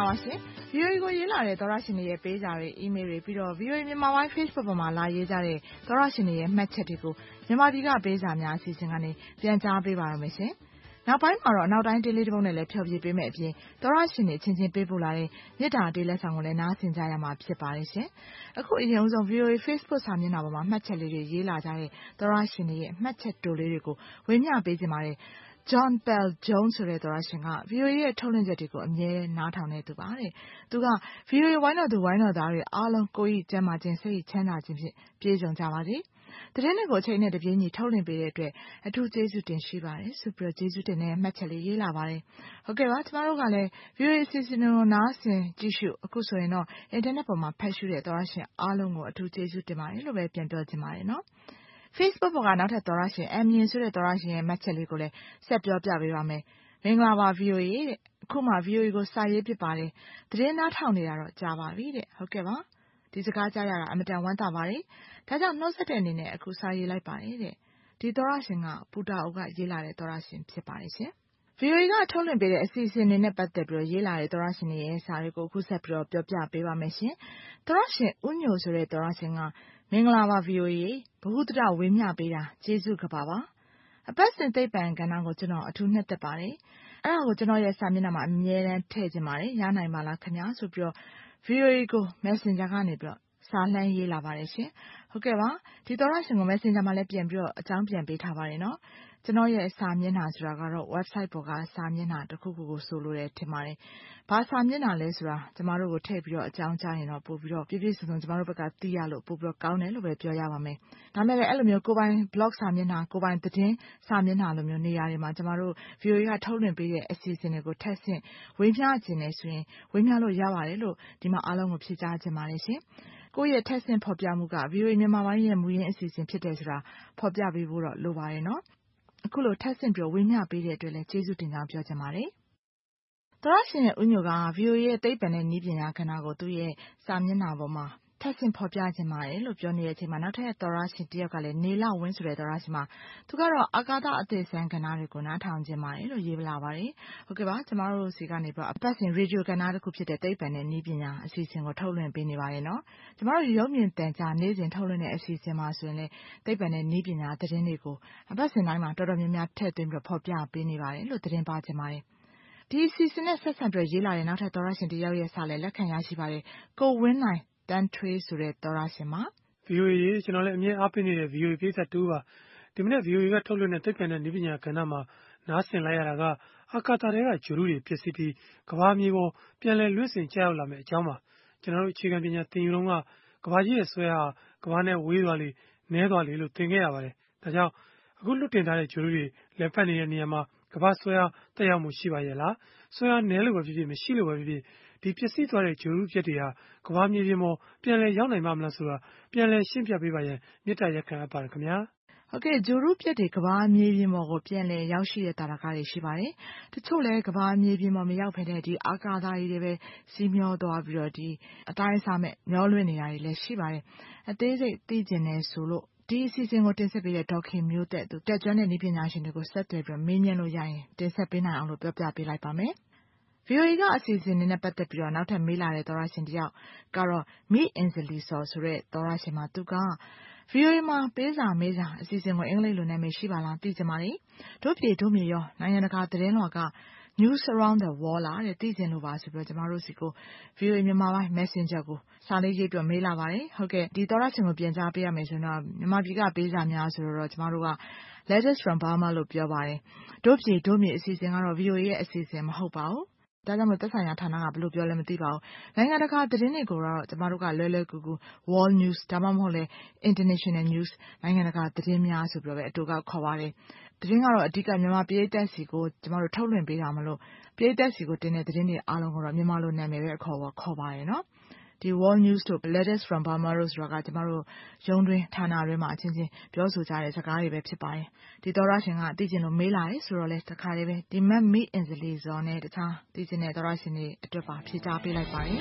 ပါရှင် VOA ကိုရေးလာတဲ့သောရရှင်တွေရဲ့ပေးစာတွေ email တွေပြီးတော့ VOA မြန်မာပိုင်း Facebook ပေါ်မှာလာရေးကြတဲ့သောရရှင်တွေရဲ့မှတ်ချက်တွေကိုမြန်မာပြည်ကပေးစာများအစီအစဉ်ကနေပြန်ကြားပေးပါရမယ်ရှင်နောက်ပိုင်းမှာတော့အနောက်တိုင်းဒေးလေးတစ်ပုဒ်နဲ့လည်းဖြောပြပေးမယ်အပြင်သောရရှင်တွေအချင်းချင်းပေးပို့လာတဲ့မြစ်တာဒေးလက်ဆောင်ကိုလည်းနားဆင်ကြရမှာဖြစ်ပါတယ်ရှင်အခုအရင်ဆုံး VOA Facebook စာမျက်နှာပေါ်မှာမှတ်ချက်လေးတွေရေးလာကြတဲ့သောရရှင်တွေရဲ့မှတ်ချက်တိုလေးတွေကိုဝေမျှပေးကြပါတယ်John Bell Jones ဆိုတဲ့သောရရှင်က VOA ရဲ့ထုတ်လွှင့်ချက်တွေကိုအမြဲနားထောင်နေသူပါတဲ့။သူက VOA ဝိုင်းတော်သူဝိုင်းတော်သားတွေအားလုံးကိုယ်ဤကျမ်းမာခြင်းစိတ်ချမ်းသာခြင်းဖြင့်ပြည့်စုံကြပါစေ။သတင်းတွေကိုအချိန်နဲ့တပြေးညီထုတ်လွှင့်ပေးတဲ့အတွက်အထူးကျေးဇူးတင်ရှိပါတယ်ဆိုပြီးကျေးဇူးတင်တဲ့မှတ်ချက်လေးရေးလာပါတယ်။ဟုတ်ကဲ့ပါကျမတို့ကလည်း VOA အစီအစဉ်ကိုနားဆင်ကြည့်ရှုအခုဆိုရင်တော့အင်တာနက်ပေါ်မှာဖတ်ရှုတဲ့သောရရှင်အားလုံးကိုအထူးကျေးဇူးတင်ပါတယ်လို့ပဲပြန်ပြောချင်ပါတယ်နော်။ Facebook ပေါ်ကနောက်ထပ်သောရရှင်အမြင်ဆိုတဲ့သောရရှင်ရဲ့မှတ်ချက်လေးကိုလည်းဆက်ပြောပြပေးပါမယ်။မင်္ဂလာပါ VOA တဲ့။အခုမှ VOA ကိုစာရေးဖြစ်ပါတယ်။သတင်းနားထောင်နေတာတော့ကြာပါပြီတဲ့။ဟုတ်ကဲ့ပါ။ဒီစကားကြားရတာအမတန်ဝမ်းသာပါတယ်။ဒါကြောင့်နှုတ်ဆက်တဲ့အနေနဲ့အခုစာရေးလိုက်ပါတယ်တဲ့။ဒီသောရရှင်ကပူတာအိုကရေးလာတဲ့သောရရှင်ဖြစ်ပါတယ်ရှင်။ VOA ကထုတ်လွှင့်ပေးတဲ့အစီအစဉ်တွေနဲ့ပတ်သက်ပြီးရေးလာတဲ့သောရရှင်တွေရဲ့စာတွေကိုအခုဆက်ပြီးပြောပြပေးပါမယ်ရှင်။သောရရှင်ဦးညိုဆိုတဲ့သောရရှင်ကမင်္ဂလာပါ VOA ဘဟုတ္တဝေမျှပေးတာကျေးဇူးကပါပါအပတ်စဉ်သိပ္ပံကဏ္ဍကိုကျွန်တော်အထူးနှစ်သက်ပါတယ်အဲ့ဒါကိုကျွန်တော်ရဲ့စာမျက်နှာမှာအမြဲတမ်းထည့်ခြင်းပါတယ်ရနိုင်ပါလားခင်ဗျာဆိုပြီးတော့ VOA ကို Messenger ကနေပြီးတော့စာလှမ်းရေးလာပါတယ်ရှင်ဟုတ်ကဲ့ပါဒီသောရရှင်ကို Messenger မှာလည်းပြန်ပြီးတော့အကြောင်းပြန်ပေးထားပါတယ်နော်ကျွန်တော်ရဲ့စာမျက်နှာဆိုတာကတော့ website ပေါ်ကစာမျက်နှာတစ်ခုခုကိုဆိုလိုတယ်ထင်ပါတယ်ဘာစာမျက်နှာလဲဆိုတာကျမတို့ကိုထည့်ပြီးတော့အကြောင်းကြားရင်တော့ပို့ပြီးတော့ပြည့်ပြည့်စုံစုံကျမတို့ဘက်ကသိရလို့ပို့ပြီးတော့ကောင်းတယ်လို့ပဲပြောရပါမယ်ဒါမဲ့လည်းအဲ့လိုမျိုးကိုပိုင် blog စာမျက်နှာကိုပိုင်သတင်းစာမျက်နှာလိုမျိုးနေရာတွေမှာကျမတို့ VOA ကထုတ်လွှင့်ပေးတဲ့အစီအစဉ်တွေကိုထပ်ဆင့်ဝေမျှခြင်းနဲ့ဆိုရင်ဝေမျှလို့ရပါတယ်လို့ဒီမှာအားလုံးကိုဖြေကြားခြင်းပါတယ်ရှင်ကိုယ့်ရဲ့ထက်ဆင့်ဖော်ပြမှုက VOA မြန်မာပိုင်းရဲ့မူရင်းအစီအစဉ်ဖြစ်တယ်ဆိုတာဖော်ပြပေးဖို့တော့လိုပါတယ်နော်အခုလိုထက်ဆင့်ပြီးဝေမျှပေးတဲ့အတွက်လည်းကျေးဇူးတင်ကြောင်းပြောချင်ပါတယ်သောရရှင်ရဲ့ဦးညိုက VOA ရဲ့သိပ္ပံနဲ့နည်းပညာကဏ္ဍကိုသူ့ရဲ့စာမျက်နှာပေါ်မှာထက်ဆင့်ဖော်ပြခြင်းပါတယ်လို့ပြောနေတဲ့အချိန်မှာနောက်ထပ်သောရရှင်တယောက်ကလည်းနေလဝင်းဆိုတဲ့သောရရှင်မှာသူကတော့အာကာသအသစ်ဆန်းကဏ္ဍတွေကိုနားထောင်ခြင်းပါတယ်လို့ရေးလာပါတယ်ဟုတ်ကဲ့ပါကျမတို့စီကနေပြီးအပတ်စဉ်ရေဒီယိုကဏ္ဍတစ်ခုဖြစ်တဲ့သိပ္ပံနဲ့နည်းပညာအစီအစဉ်ကိုထုတ်လွှင့်ပေးနေပါတယ်နော်ကျမတို့ရုပ်မြင်သံကြားနေ့စဉ်ထုတ်လွှင့်တဲ့အစီအစဉ်မှာဆိုရင်လည်းသိပ္ပံနဲ့နည်းပညာသတင်းတွေကိုအပတ်စဉ်တိုင်းမှာတော်တော်များများထည့်သွင်းပြီးဖော်ပြပေးနေပါတယ်လို့သတင်းပါချင်ပါတယ်ဒီအစီအစဉ်နဲ့ဆက်ဆံပြီးရေးလာတဲ့နောက်ထပ်သောရရှင်တယောက်ရဲ့စာလည်းလက်ခံရရှိပါတယ်ကိုဝင်းနိုင်တန်းထွေးဆိုတဲ့သောရရှင်မှာ VOA ကျွန်တော်လည်းအမြဲအားပေးနေတဲ့ VOA ပြည်သက်တူပါဒီမနေ့ VOA ကထုတ်လွှင့်တဲ့သိပ္ပံနဲ့နည်းပညာကဏ္ဍမှာနားဆင်လိုက်ရတာကအာကာသတွေကဂြိုဟ်တုတွေဖြစ်စီပြီးကမ္ဘာမြေပေါ်ပြန်လည်လွင့်စင်ကျရောက်လာမယ့်အကြောင်းပါကျွန်တော်တို့အခြေခံပညာသင်ယူတော့ကကမ္ဘာကြီးရဲ့ဆွဲဟာကမ္ဘာနဲ့ဝေးသွားလေနဲသွားလေလို့သင်ခဲ့ရပါတယ်ဒါကြောင့်အခုလွတ်တင်ထားတဲ့ဂြိုဟ်တုတွေလက်ဖက်နေတဲ့နေရာမှာကမ္ဘာဆွဲဟာတက်ရောက်မှုရှိပါရဲ့လားဆွဲဟာနဲလို့ပဲဖြစ်ဖြစ်မရှိလို့ပဲဖြစ်ဖြစ်ဒီပျက်စီးသွားတဲ့ဂြိုဟ်တုပြက်တွေဟာကမ္ဘာမြေပြင်ပေါ်ပြန်လည်ရောက်နိုင်မှာမလားဆိုတာပြန်လည်ရှင်းပြပေးပါရင်မေတ္တာရက်ခံအပ်ပါတယ်ခင်ဗျာဟုတ်ကဲ့ဂြိုဟ်တုပြက်တွေကမ္ဘာမြေပြင်ပေါ်ကိုပြန်လည်ရောက်ရှိတဲ့တာယာကတွေရှိပါတယ်တချို့လည်းကမ္ဘာမြေပြင်ပေါ်မရောက်ဖ ೇನೆ ဒီအာကာသကြီးတွေပဲစီးမျောသွားပြီးတော့ဒီအတိုင်းအဆမဲ့မျောလွင့်နေတာတွေလည်းရှိပါတယ်အသေးစိတ်သိကျင်နေဆိုလို့ဒီအစီအစဉ်ကိုတင်ဆက်ပေးတဲ့ဒေါက်ခင်မျိုးသက်သူတက်ကျွမ်းတဲ့နည်းပညာရှင်တွေကိုဆက်သွယ်ပြီးမေးမြန်းလို့ရရင်တင်ဆက်ပေးနိုင်အောင်လို့ပြောပြပေးလိုက်ပါမယ်VOA ကအစီအစဉ်နဲ့ပတ်သက်ပြီးတော့နောက်ထပ်မေးလာတဲ့သောရရှင်တယောက်ကတော့မိအင်ဇလီဆော်ဆိုတဲ့သောရရှင်မှာသူက VOA မှာပေးစာမေးစာအစီအစဉ်ကိုအင်္ဂလိပ်လိုနာမည်ရှိပါလားသိချင်ပါတယ်တို့ပြေတို့မြေရောနိုင်ငံတကာသတင်းလွှာက News Around the World လာတဲ့သိချင်လို့ပါဆိုပြီးတော့ကျမတို့စီကို VOA မြန်မာပိုင်း Messenger ကိုစာလေးရေးပြီးမေးလာပါတယ်ဟုတ်ကဲ့ဒီသောရရှင်ကိုပြန်ကြားပေးရမယ်ဆိုတော့မြန်မာပြည်ကပေးစာများဆိုတော့ကျမတို့က Letters from Burma လို့ပြောပါတယ်တို့ပြေတို့မြေအစီအစဉ်ကတော့ VOA ရဲ့အစီအစဉ်မဟုတ်ပါဘူးဒါကြောင့်မို့သက်ဆိုင်ရာဌာနကဘယ်လိုပြောလဲမသိပါဘူးနိုင်ငံတကာသတင်းတွေကိုတော့ကျမတို့ကလွယ်လွယ်ကူကူ World News ဒါမှမဟုတ်လဲ International News နိုင်ငံတကာသတင်းများဆိုပြီးတော့ပဲအတူကခေါ်ပါတယ်သတင်းကတော့အဓိကမြန်မာပြည်သက်စီကိုကျမတို့ထုတ်လွှင့်ပေးတာမလို့ပြည်သက်စီကိုတင်တဲ့သတင်းတွေအားလုံးကိုတော့မြန်မာလိုနာမည်ပဲခေါ်ပါတယ်နော်ဒီ World News တို့ Letters from Burma တို့ဆိုတာကကျမတို့ရုံးတွင်းဌာနတွင်းမှာအချင်းချင်းပြောဆိုကြတဲ့စကားတွေပဲဖြစ်ပါတယ်ဒီသောရရှင်ကသိကျင်လို့မေးလာတယ်ဆိုတော့လဲတခါလေးပဲဒီမတ်မိအင်ဇလီဇော်နဲ့တခြားသိကျင်တဲ့သောရရှင်တွေအတွက်ပါဖြေကြားပေးလိုက်ပါတယ်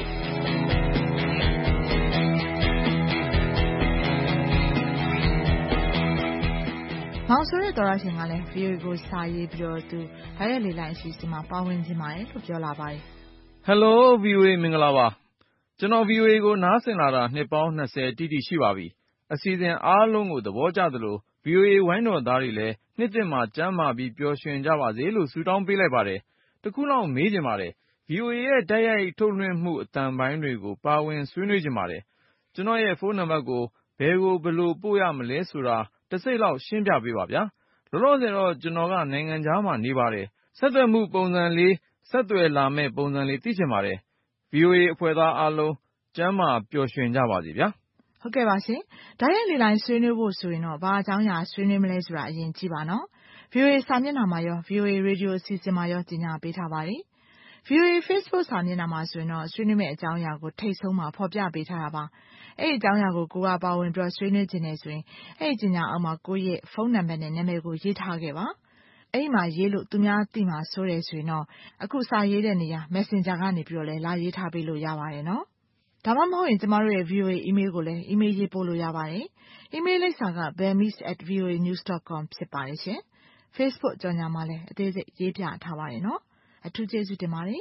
မောင်ဆိုတဲ့သောရရှင်ကလည်း VOA ကိုစာရေးပြီးတော့သူဗိုင်းရပ်လေလိုက်အစီအစဉ်မှာပါဝင်ခြင်းပါတယ်လို့ပြောလာပါတယ် Hello VOA မင်္ဂလာပါကျွန်တော် VOA ကိုနားဆင်လာတာနှစ်ပေါင်း20တိတိရှိပါပြီအစီအစဉ်အားလုံးကိုသဘောကျသလို VOA ဝိုင်းတော်သားတွေလည်းနှစ်သစ်မှာကျန်းမာပြီးပျော်ရွှင်ကြပါစေလို့ဆုတောင်းပေးလိုက်ပါတယ်တခုလောက်မေးချင်ပါတယ် VOA ရဲ့တိုက်ရိုက်ထုတ်လွှင့်မှုအသံပိုင်းတွေကိုပါဝင်ဆွေးနွေးချင်ပါတယ်ကျွန်တော်ရဲ့ဖုန်းနံပါတ်ကိုဘယ်လိုပို့ရမလဲဆိုတာတစ်စိတ်လောက်ရှင်းပြပေးပါဗျာလောလောဆယ်တော့ကျွန်တော်ကနိုင်ငံခြားမှာနေပါတယ်ဆက်သွယ်မှုပုံစံလေးဆက်သွယ်လာမဲ့ပုံစံလေးသိချင်ပါတယ် VOA အဖွဲ့သားအားလုံးကျမ်းမာပျော်ရွှင်ကြပါစေဗျာဟုတ်ကဲ့ပါရှင်ဒါရဲ့လေလိုင်းဆွေးနွေးဖို့ဆိုရင်တော့ဘာအကြောင်းအရာဆွေးနွေးမလဲဆိုတာအရင်ကြည့်ပါနော် VOA စာမျက်နှာမှာရော VOA Radio အစီအစဉ်မှာရောကြီးညာပေးထားပါတယ် VOA Facebook စာမျက်နှာမှာဆိုရင်တော့ဆွေးနွေးမယ့်အကြောင်းအရာကိုထိတ်ဆုံးမှာဖော်ပြပေးထားတာပါအဲ့ဒီအကြောင်းအရာကိုကိုကပါဝင်ပြီးဆွေးနွေးခြင်းနဲ့ဆိုရင်အဲ့ဒီကြီးညာအောင်မှာကိုရဲ့ဖုန်းနံပါတ်နဲ့နာမည်ကိုရေးထားခဲ့ပါအဲ့ဒီမှာရေးလို့သူများသိမှာဆိုတယ်ဆိုရင်တော့အခုစာရေးတဲ့နေရာ Messenger ကနေပြီးတော့လည်းလာရေးထားပေးလို့ရပါတယ်နော်ဒါမှမဟုတ်ရင်ကျမတို့ရဲ့ VOA email ကိုလည်း email ရေးပို့လို့ရပါတယ် email လိပ်စာက bemis@voanews.com ဖြစ်ပါတယ်ရှင် Facebook ကြော်ညာမှာလည်းအသေးစိတ်ရေးပြထားပါတယ်နော်အထူးကျေးဇူးတင်ပါတယ်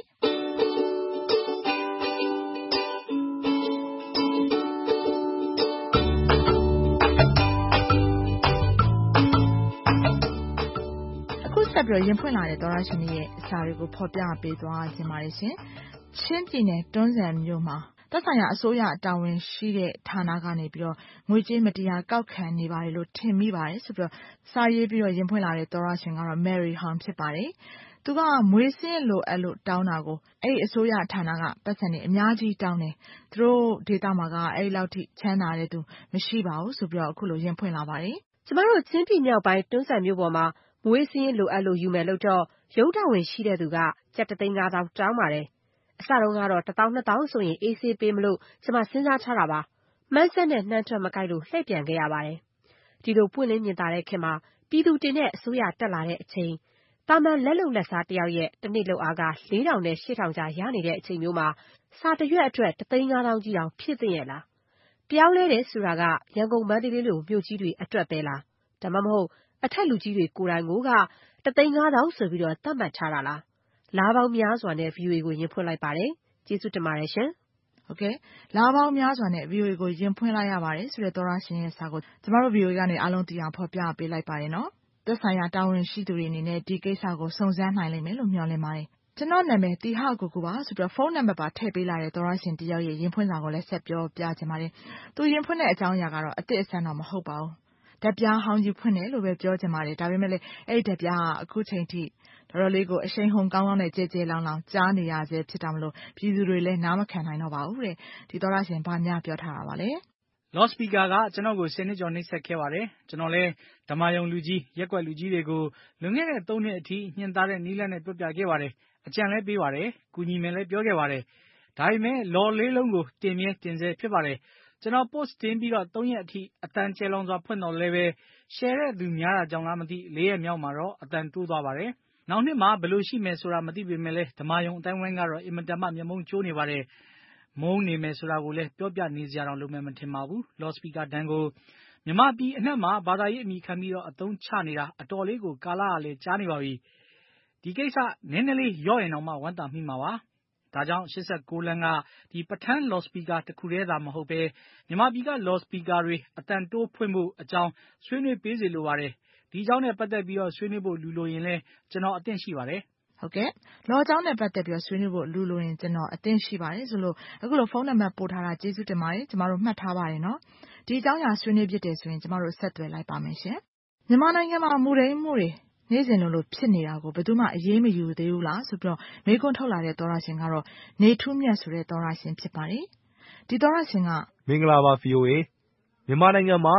ဆက်ပြီးရင်ဖွင့်လာတဲ့သောရရှင်ရဲ့အစာတွေကိုဖော်ပြပေးသွားခြင်းပါတယ်ရှင်ချင်းပြည်နယ်တွန်းဇံမြို့မှာသက်ဆိုင်ရာအစိုးရတာဝန်ရှိတဲ့ဌာနကနေပြီးတော့ငွေကြေးမတရားကောက်ခံနေပါတယ်လို့ထင်မိပါတယ်ဆိုပြီးတော့စာရေးပြီးတော့ရင်ဖွင့်လာတဲ့သောရရှင်ကတော့ Mary Hong ဖြစ်ပါတယ်သူကမွေးစင်းလိုအပ်လို့တောင်းတာကိုအဲ့ဒီအစိုးရဌာနကပတ်စံနေအများကြီးတောင်းတယ်သူတို့ဒေတာမှာကအဲ့ဒီလောက်ထိချမ်းသာတဲ့သူမရှိပါဘူးဆိုပြီးတော့အခုလိုရင်ဖွင့်လာပါတယ်ကျမတို့ချင်းပြည်မြောက်ပိုင်းတွန်းဇံမြို့ပေါ်မှာမွေးစင်းလိုအပ်လို့ယူမယ်လို့တော့ရုံးတော်ဝင်ရှိတဲ့သူကကျပ် 3,500 တောင်းပါတယ်အစတုန်းကတော့ 1,200 ဆိုရင်အေးဆေးပေးမလို့ကျမစဉ်းစားထားတာပါမှန်းဆက်နဲ့နှမ်းထွက်မကိုက်လို့လှည့်ပြန်ခဲ့ရပါတယ်ဒီလိုပွင့်လင်းမြင်သာတဲ့ခင်မှာပြည်သူတင်တဲ့အစိုးရတက်လာတဲ့အချိန်တာမန်လက်လုံလက်စားတယောက်ရဲ့တစ်နေ့လုပ်အားက 4,000 နဲ့ 8,000 ကြားရနေတဲ့အချိန်မျိုးမှာစာတစ်ရွက်အတွက် 1,500 ကြီးတောင်ဖြစ်သင့်ရဲ့လားပြောင်းလဲတယ်ဆိုတာကရန်ကုန်မန္တလေးလိုမြို့ကြီးတွေအတွက်ပဲလားဒါမှမဟုတ်အထက်လူကြီးတွေကိုယ်တိုင်ကိုက 1,500 ဆိုပြီးတော့သတ်မှတ်ထားတာလားလားပေါင်းများစွာနဲ့ VOA ကိုရင်ဖွင့်လိုက်ပါတယ်ကျေးဇူးတင်ပါတယ်ရှင်ဟုတ်ကဲ့လားပေါင်းများစွာနဲ့ VOA ကိုရင်ဖွင့်လိုက်ရပါတယ်ဆိုတဲ့သောရရှင်ရဲ့စာကိုကျမတို့ VOA ကနေအားလုံးသိအောင်ဖော်ပြပေးလိုက်ပါတယ်နော်သက်ဆိုင်ရာတာဝန်ရှိသူတွေအနေနဲ့ဒီကိစ္စကိုစုံစမ်းနိုင်လိမ့်မယ်လို့မျှော်လင့်ပါတယ်ကျွန်တော်နာမည်တီဟကိုကိုပါဆိုပြီးတော့ဖုန်းနံပါတ်ပါထည့်ပေးလာတဲ့သောရရှင်တယောက်ရဲ့ရင်ဖွင့်စာကိုလည်းဆက်ပြောပြချင်ပါတယ်သူရင်ဖွင့်တဲ့အကြောင်းအရာကတော့အစ်အဆန်းတော့မဟုတ်ပါဘူးဓာတ်ပြားဟောင်းကြီးဖွင့်တယ်လို့ပဲပြောချင်ပါတယ်ဒါပေမဲ့လည်းအဲ့ဒီဓာတ်ပြားကအခုချိန်ထိတော်တော်လေးကိုအရှိန်ဟုန်ကောင်းကောင်းနဲ့ကြဲကြဲလောင်လောင်ကြားနေရဆဲဖြစ်တာမလို့ပြည်သူတွေလည်းနားမခံနိုင်တော့ပါဘူးတဲ့ဒီသောရရှင်ဘာများပြောထားတာပါလဲလော့စပီကာကကျွန်တော်ကို10နှစ်ကျော်နှိပ်စက်ခဲ့ပါတယ်ကျွန်တော်လည်းဓမ္မယုံလူကြီးရက်ွက်လူကြီးတွေကိုလွန်ခဲ့တဲ့3နှစ်အထိညှဉ်းသားတဲ့နီးလန်းနဲ့ပြပြခဲ့ပါတယ်အကြံလည်းပေးပါတယ်ကူညီမယ်လည်းပြောခဲ့ပါတယ်ဒါပေမဲ့လော်လေးလုံးကိုတင်မြဲတင်စေဖြစ်ပါတယ်ကျွန်တော် post တင်ပြီးတော့3ရက်အထိအတန်ကျဲလောင်စွာဖွင့်တော်လဲပဲ share တဲ့သူများတာကြောင့်လားမသိ4ရက်မြောက်မှာတော့အတန်တိုးသွားပါတယ်နောက်နှစ်မှာဘယ်လိုရှိမယ်ဆိုတာမသိပေမဲ့လည်းဓမ္မယုံအတိုင်းဝိုင်းကတော့အင်မတန်မှမျက်မုံးကျိုးနေပါတယ်မုန်းနေမယ်ဆိုတာကိုလည်းပြောပြနေစရာတော့လုံးမယ်မထင်ပါဘူးလော့စပီကာတန်းကိုမြမပြည်အနှက်မှာဘာသာရေးအမိခံပြီးတော့အသုံးချနေတာအတော်လေးကိုကာလကလည်းကြားနေပါပြီဒီကိစ္စနည်းနည်းလေးရော့ရင်တော့မှဝမ်းသာမိမှာပါဒါကြောင့်86လမ်းကဒီပထန်းလော့စပီကာတစ်ခုတည်းသာမဟုတ်ပဲမြမပြည်ကလော့စပီကာတွေအတန်တိုးဖွင့်ဖို့အကြောင်းဆွေးနွေးပေးစေလိုပါတယ်ဒီအကြောင်းနဲ့ပတ်သက်ပြီးတော့ဆွေးနွေးဖို့လူလိုရင်လည်းကျွန်တော်အသင့်ရှိပါတယ်ဟုတ်ကဲ့လော်ကြောင်းနဲ့ပတ်သက်ပြီးဆွေးနွေးဖို့လူလိုရင်ကျွန်တော်အသင့်ရှိပါတယ်ဆိုလို့အခုလိုဖုန်းနံပါတ်ပို့ထားတာကျေးဇူးတင်ပါတယ်ကျမတို့မှတ်ထားပါတယ်နော်ဒီအကြောင်းအရာဆွေးနွေးဖြစ်တယ်ဆိုရင်ကျမတို့ဆက်သွယ်လိုက်ပါမယ်ရှင်မြန်မာနိုင်ငံမှာမူရင်းမှုတွေနေ့စဉ်လိုဖြစ်နေတာကိုဘယ်သူမှအရေးမယူသေးဘူးလားဆိုပြီးတော့မေးခွန်းထုတ်လာတဲ့သောရရှင်ကတော့နေထူးမြတ်ဆိုတဲ့သောရရှင်ဖြစ်ပါတယ်ဒီသောရရှင်ကမင်္ဂလာပါ VOA မြန်မာနိုင်ငံမှာ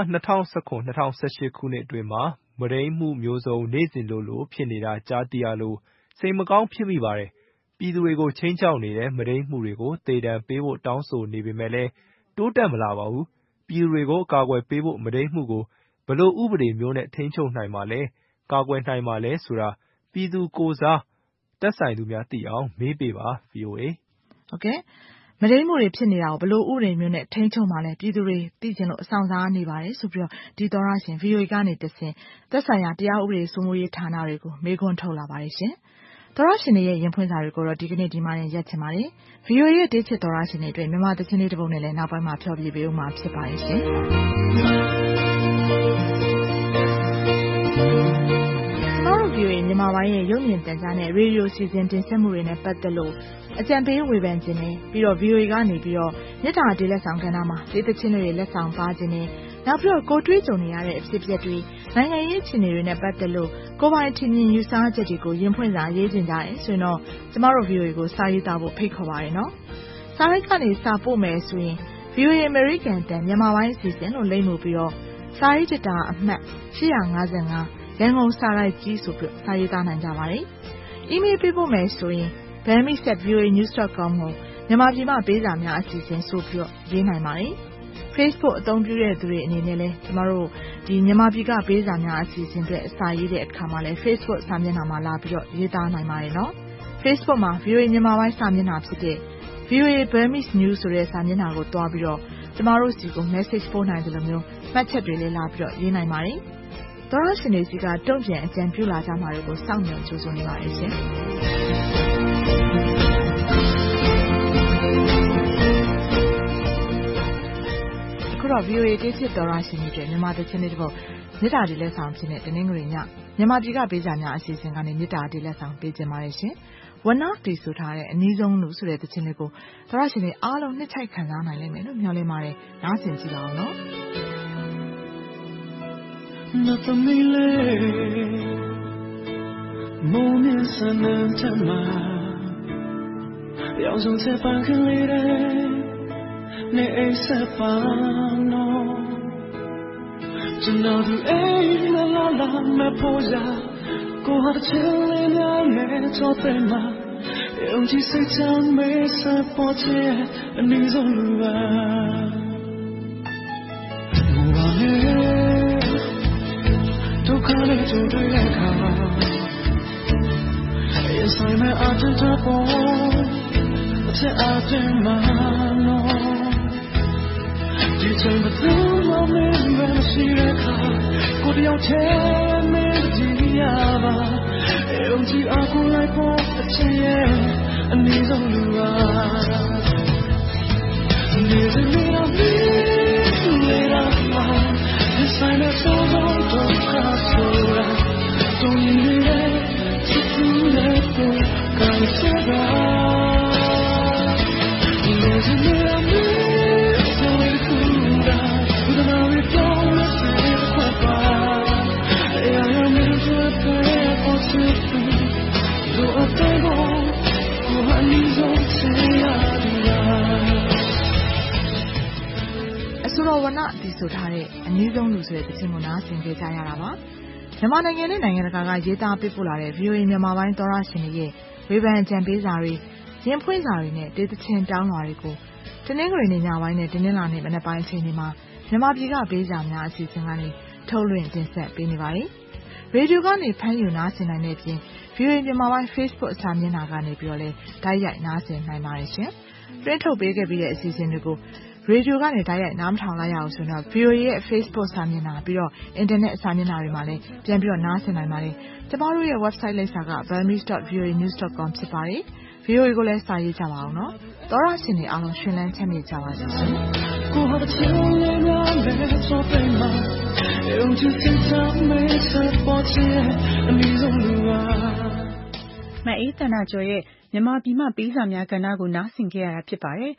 2019-2018 ခုနှစ်အတွင်းမှာမရိမ်းမှုမျိုးစုံနေ့စဉ်လိုဖြစ်နေတာကြားသိရလို့စိတ်မကောင်းဖြစ်မိပါတယ်။ပြည်သူတွေကိုချိန်ချောက်နေတဲ့မရိမ်းမှုတွေကိုသေဒဏ်ပေးဖို့တောင်းဆိုနေပေမဲ့လည်းတိုးတက်မလာပါဘူး။ပြည်သူတွေကိုကာကွယ်ပေးဖို့မရိမ်းမှုကိုဘယ်လိုဥပဒေမျိုးနဲ့ထိန်းချုပ်နိုင်မှာလဲကာကွယ်နိုင်မှာလဲဆိုတာပြည်သူကိုယ်စားသက်ဆိုင်သူများသိအောင်မေးပေးပါ VOA ဟုတ်ကဲ့မရိမ်းမှုတွေဖြစ်နေတာကိုဘယ်လိုဥပဒေမျိုးနဲ့ထိန်းချုပ်မှာလဲပြည်သူတွေသိချင်လို့အဆောင်စားနေပါတယ်ဆိုပြီးတော့ဒီသောရရှင် VOA ကနေတဆင့်သက်ဆိုင်ရာတရားဥပဒေစိုးမိုးရေးဌာနတွေကိုမေးခွန်းထုတ်လာပါတယ်ရှင်သောရရှင်တွေရဲ့ရင်ဖွင့်စာတွေကိုတော့ဒီကနေ့ဒီမှာရက်ချင်ပါတယ် VOA ရဲ့တေးချစ်သောရရှင်တွေအတွက်မြန်မာသချင်းလေးတစ်ပုဒ်နဲ့လည်းနောက်ပိုင်းမှာဖျော်ဖြေပေးဦးမှာဖြစ်ပါရဲ့ရှင်VOA မြန်မာပိုင်းရဲ့ရုပ်မြင်သံကြားနဲ့ရေဒီယိုစီစဉ်တင်ဆက်မှုတွေနဲ့ပတ်သက်လို့အကြံပေးဝေဖန်ခြင်းနဲ့ပြီးတော့ VOA ကနေပြီးတော့မြစ်တာဒေးလက်ဆောင်ကဏ္ဍမှာဒေသချင်းတွေလက်ဆောင်ပါခြင်းနဲ့နောက်ပြီးတော့ကိုတွေးကြုံနေရတဲ့အဖြစ်အပျက်တွေနိုင်ငံရေးအခြေအနေတွေနဲ့ပတ်သက်လို့ကိုပိုင်ထင်မြင်ယူဆချက်တွေကိုရင်ဖွင့်စာရေးခြင်းကြတယ်ဆိုရင်တော့ကျမတို့ VOA ကိုစာရေးသားဖို့ဖိတ်ခေါ်ပါရနော်စာရိုက်ကနေစာပို့မယ်ဆိုရင် VOA American တန်မြန်မာပိုင်းအစီအစဉ်လို့လိမ့်မှုပြီးတော့စာရေးတာအမှတ်855ရန်ကုန်စာရိုက်ကြီးဆိုပြီးစာရေးသားနိုင်ကြပါတယ်။ email ပေးဖို့မယ်ဆိုရင် bami@voanews.com ကိုမြန်မာပြည်မှာပေးစာများအစီအစဉ်ဆိုပြီးရေးနိုင်ပါတယ်။ Facebook အသုံးပြုတဲ့သူတွေအနေနဲ့လည်းကျမတို့ဒီမြန်မာပြည်ကပေးစာများအစီအစဉ်တွေအစာရေးတဲ့အခါမှာလည်း Facebook စာမျက်နှာမှာလာပြီးတော့ရေးသားနိုင်ပါတယ်နော်။ Facebook မှာ VOA မြန်မာပိုင်းစာမျက်နှာဖြစ်တဲ့ VOA Burmese News ဆိုတဲ့စာမျက်နှာကိုတွားပြီးတော့ကျမတို့စီကို message ပို့နိုင်တယ်လို့မျိုးမှတ်ချက်တွေလည်းလာပြီးတော့ရေးနိုင်ပါတယ်။သောရရှင်တွေစီကတုံ့ပြန်အကြံပြုလာကြမှာတွေကိုစောင့်မျှော်ကြိုးစားနေပါတယ်ရှင်။အခုတော့ VOA တေးချစ်သောရရှင်တွေမြန်မာသချင်းတွေတစ်ပုဒ်မြစ်တာဒီလက်ဆောင်ဖြစ်တဲ့တနင်္ဂနွေညမြန်မာပြည်ကပေးစာများအစီအစဉ်ကနေမြစ်တာဒီလက်ဆောင်ပေးခြင်းပါတယ်ရှင်။ဝနတီဆိုထားတဲ့အနည်းဆုံးလူဆိုတဲ့သချင်းလေးကိုသောရရှင်တွေအားလုံးနှစ်ချိုက်ခံစားနိုင်လိမ့်မယ်လို့မျှော်လင့်ပါတယ်။နားဆင်ကြည့်ပါဦးနော်။ Not the mile moment sanan tama Yaw song se pan khin le de ne ai sa pa no Jana du ai la la la ma pho ya ko ha de chin le nya me cho te ma Yong ji sai chang me sa po che ani zo lu ba Mo ba ne Kale to the leka Yes I'm at the top What's it out in my no You turn the blue moment when I see the car Go to your tail me the diava Elji aku like for the chair And these are lua There's a little bit later This time it's so long don't Sora, don't need it, to let go, can't say that. There's a little bit, so it's cool down, with an hour don't let it go by. I am into a prayer for something, though I don't know, oh I need to say I ဆိုတော့ဝနဒီဆိုထားတဲ့အနည်းဆုံးလူဆိုတဲ့သချင်းကိုနားဆင်ကြကြရတာပါမြန်မာနိုင်ငံနဲ့နိုင်ငံတကာကရေးသားပေးပို့လာတဲ့ VOA မြန်မာပိုင်းသောရရှင်တွေရဲ့ဝေဖန်အကြံပေးစာတွေရင်ဖွင့်စာတွေနဲ့ဒေသချင်းတောင်းလာတွေကိုတနင်္ဂနွေနေ့ညပိုင်းနဲ့တနင်္လာနေ့မနက်ပိုင်းအချိန်တွေမှာမြန်မာပြည်ကပေးစာများအစီအစဉ်ကနေထုတ်လွှင့်တင်ဆက်ပေးနေပါတယ်ရေဒီယိုကနေဖမ်းယူနားဆင်နိုင်တဲ့အပြင် VOA မြန်မာပိုင်း Facebook စာမျက်နှာကနေပြီးတော့လည်းတိုက်ရိုက်နားဆင်နိုင်ပါတယ်ရှင်တွင်းထုတ်ပေးခဲ့ပြီးတဲ့အစီအစဉ်တွေကိုရေဒီယိုကနေတိုက်ရိုက်နားမထောင်လိုက်ရအောင်ဆိုတော့ VOA ရဲ့ Facebook စာမျက်နှာပြီးတော့ Internet စာမျက်နှာတွေမှာလည်းပြန်ပြီးတော့နားဆင်နိုင်ပါတယ်။ကျမတို့ရဲ့ website လိပ်စာက burmese.voanews.com ဖြစ်ပါတယ်။ VOA ကိုလည်းစာရေးကြပါအောင်နော်။သောရရှင်တွေအားလုံးရှင်လန်းချမ်းမြေ့ကြပါစေရှင်။ကိုဟာချင်လေးများနဲ့ဆိုပေမဲ့ယုံကြည်စိတ်ချမေးဆက်ပေါ်ချင်အမီဆုံးလူပါမအေးတနာကျော်ရဲ့မြန်မာပြည်မှာပေးစာများကဏ္ဍကိုနားဆင်ကြရတာဖြစ်ပါတယ်